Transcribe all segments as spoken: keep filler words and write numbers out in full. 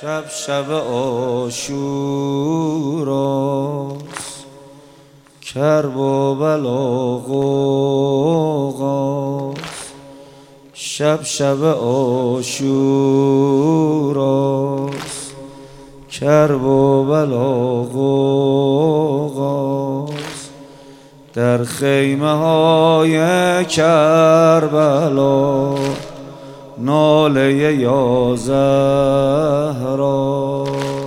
شب شب عاشوراست، کرب و بلا غوغاست. شب شب عاشوراست، کرب و بلا غوغاست. در خیمه های کربلا ناله یا زهرا.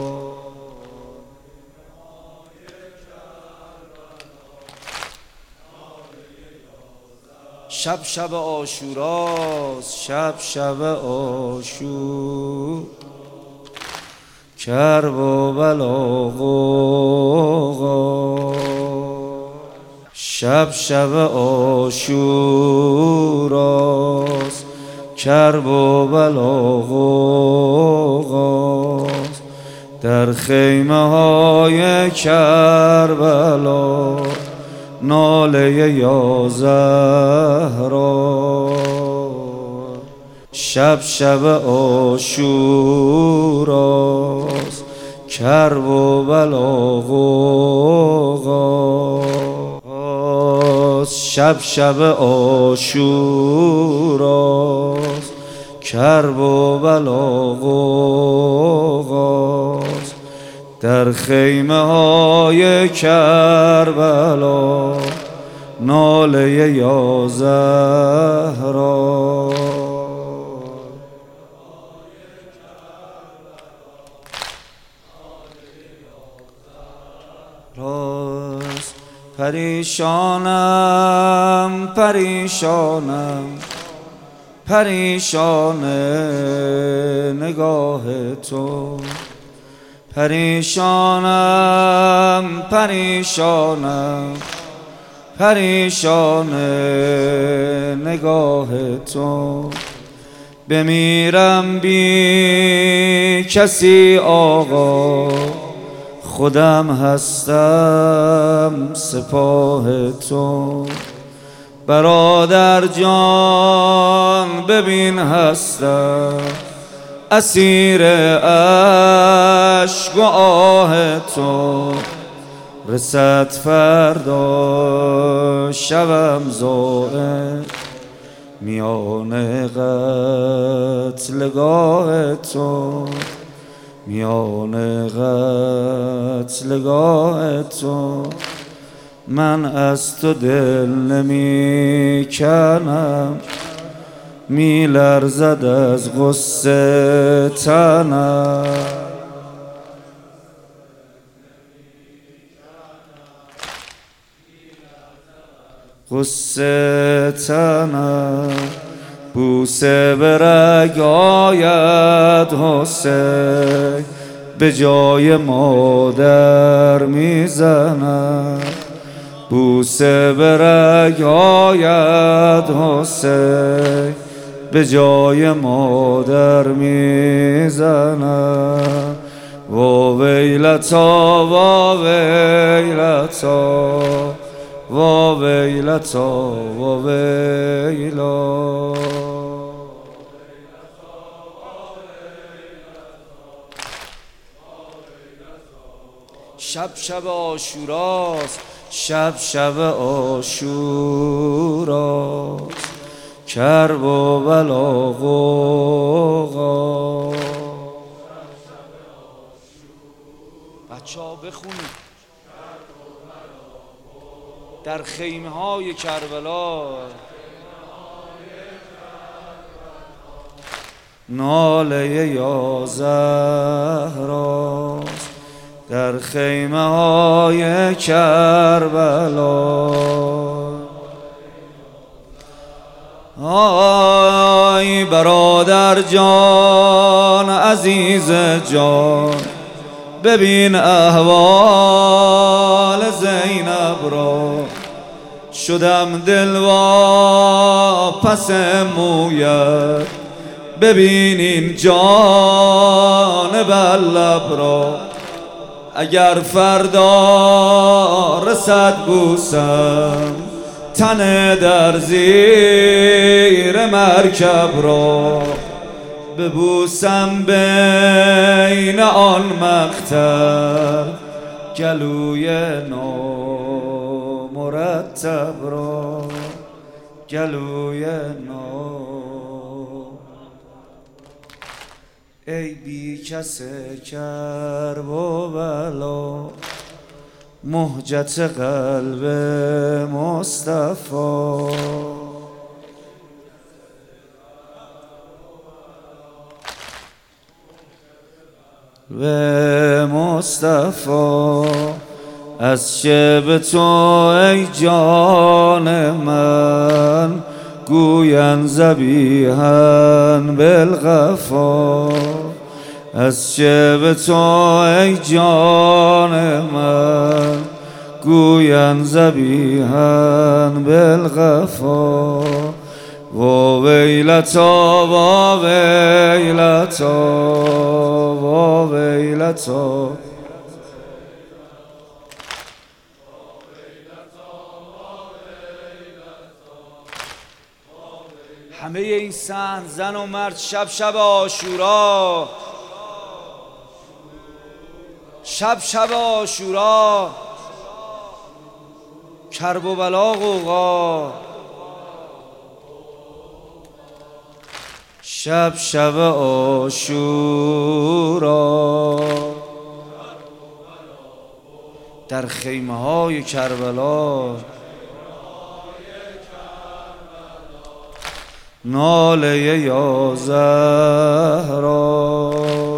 شب شب عاشوراست، شب شب عاشور، کرب و بلا غوغاست. شب شب عاشوراست، کرب و بلا غوغاست. در خیمه های کربلا ناله یا زهرا. شب شب عاشوراست، کرب و بلا غوغاست. شب شب عاشوراست، کرب و بلا غوغاست. در خیمه های کربلا ناله یا زهرا. راست پریشانم پریشانم پریشان نگاه تو. پریشانم پریشانم پریشان نگاه تو. بمیرم بی کسی آقا، خودم هستم سپاه تو. برادر جان ببین هستم اسیر اشک و آه تو. رسد فردا شبم زائد میان قتلگاه تو. میان قتلگاه تو من از تو دل نمی کنم، می لرزد از غصه تنم. غصه تنم بوسه به رگ آید حسین، به جای مادر میزنم. بوسه به رگ آید حسین، به جای مادر میزنم. وا ویلتا وا ویلتا وا ویلتا وا ویلا. شب شب عاشوراست، شب شب عاشوراست، کرب و بلا غوغاست. بچه ها بخونید. در خیمه های کربلا ناله یا زهراست. در خیمه های کربلا آی برادر جان عزیز جان، ببین احوال زینب را. شدم دلواپس مویت، ببین این جان بر لب را. اگر فردا رسد بوسم تن در زیر مرکب را، ببوسم بین بین آن مقطع گلوی نو مرتب را، گلوی نو. ای بی کس کرب و بلا، مهجت قلب مصطفی. و مصطفی از چه به تو ای جان من، گویند ذبیحاً بالغفا. از چه به تو ای جان من، گویند ذبیحاً بالغفا. و ویلتا و ویلتا و ویلتا. همه این صحن زن و مرد شب شب عاشورا، شب شب عاشورا، کرب و بلا غوغا. شب شب عاشورا در خیمه های کربلا، ناله یا زهرا.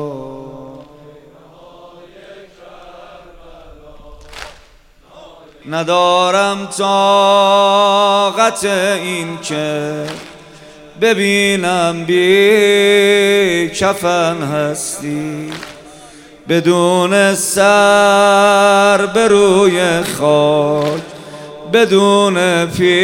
ندارم طاقت این که ببینم بی کفن هستی، بدون سر به روی خاک، بدون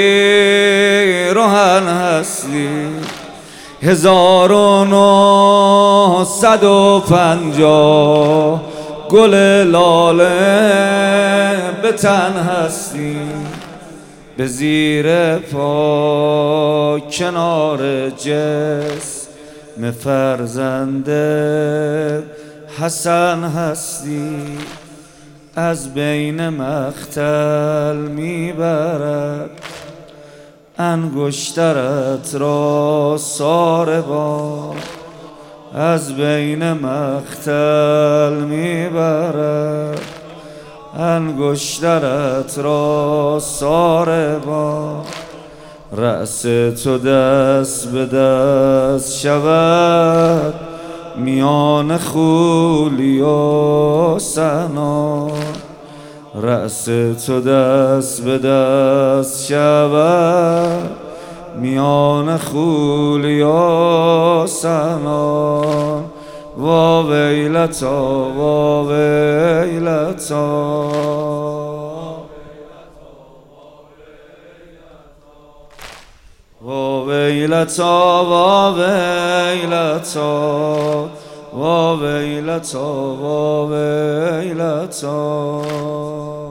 پیرهن هستی. هزار و نهصد و پنجاه گل لاله به تن هستی. به زیر پا کنار جسم فرزند حسن هستی. از بین مقتل میبرد انگشترت را ساربان. از بین مقتل میبرد انگشترت را ساربان. رأس تو دست به دست شود میان خولی و سنا. رأس تو دست به دست شود میان خولی و سنا. و ویلتا و ویلتا و ویلتا و ویلتا و ویلتا و ویلتا.